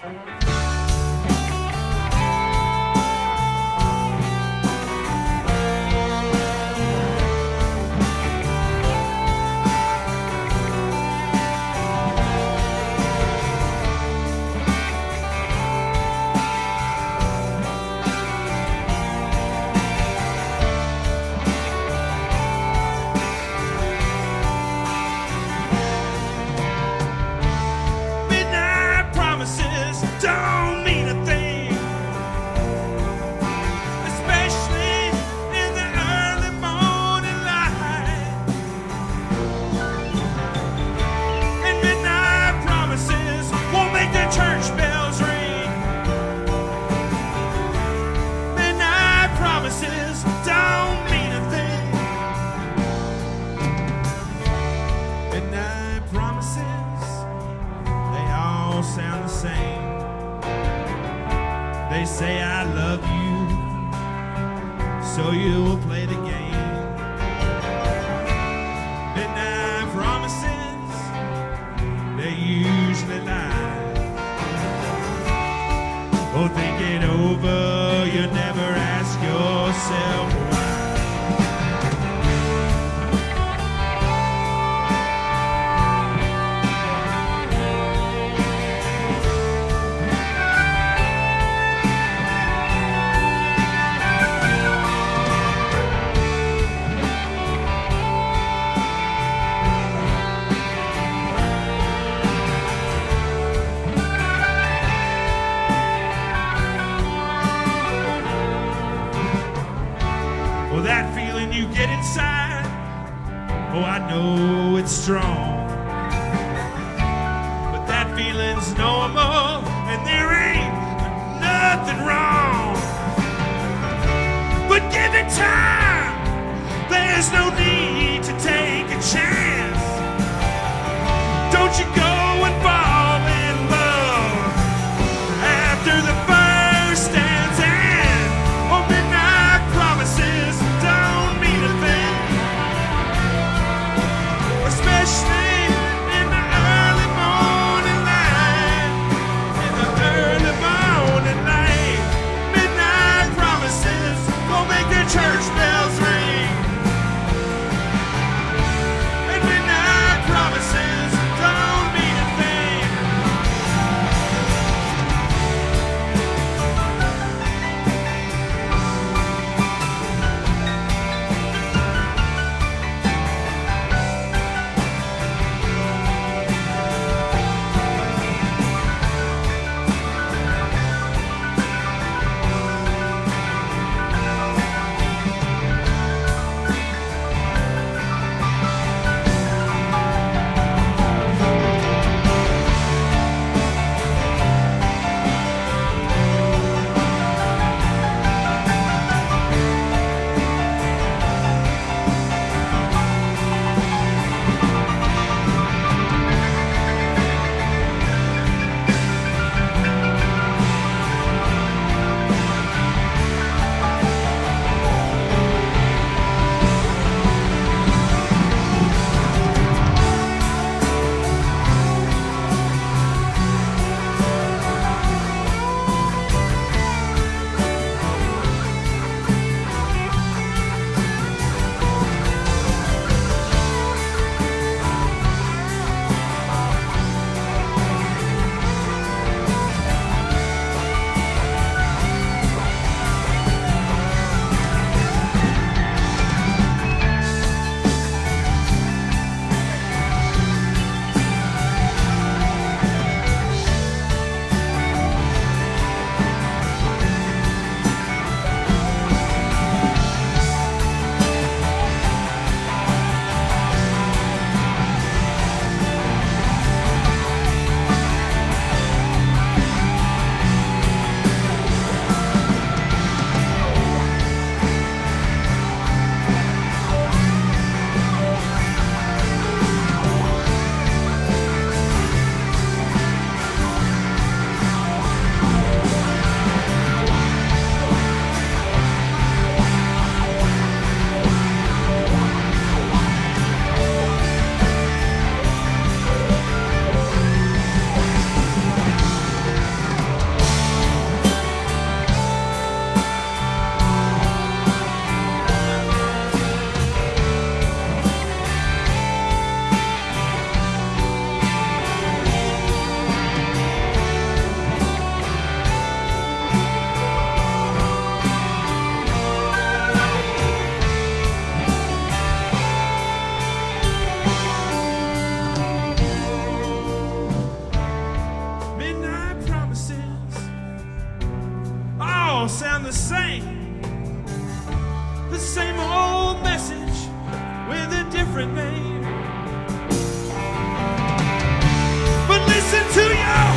Midnight promises don't mean a thing, especially in the early morning light. And midnight promises won't make the church bells ring. Midnight promises don't mean a thing. Midnight promises, they all sound the same. They say I love you, so you'll play the game. Midnight promises, they usually lie. Oh, think it over, you never ask yourself why. Well, that feeling you get inside, oh, I know it's strong. But that feeling's normal, and there ain't nothing wrong. But give it time, there's no need to take a chance. Don't you go and fall in love after the first dance ends. Oh, midnight promises don't mean a thing, especially in the early morning light. all sound the same old message with a different name. But listen to your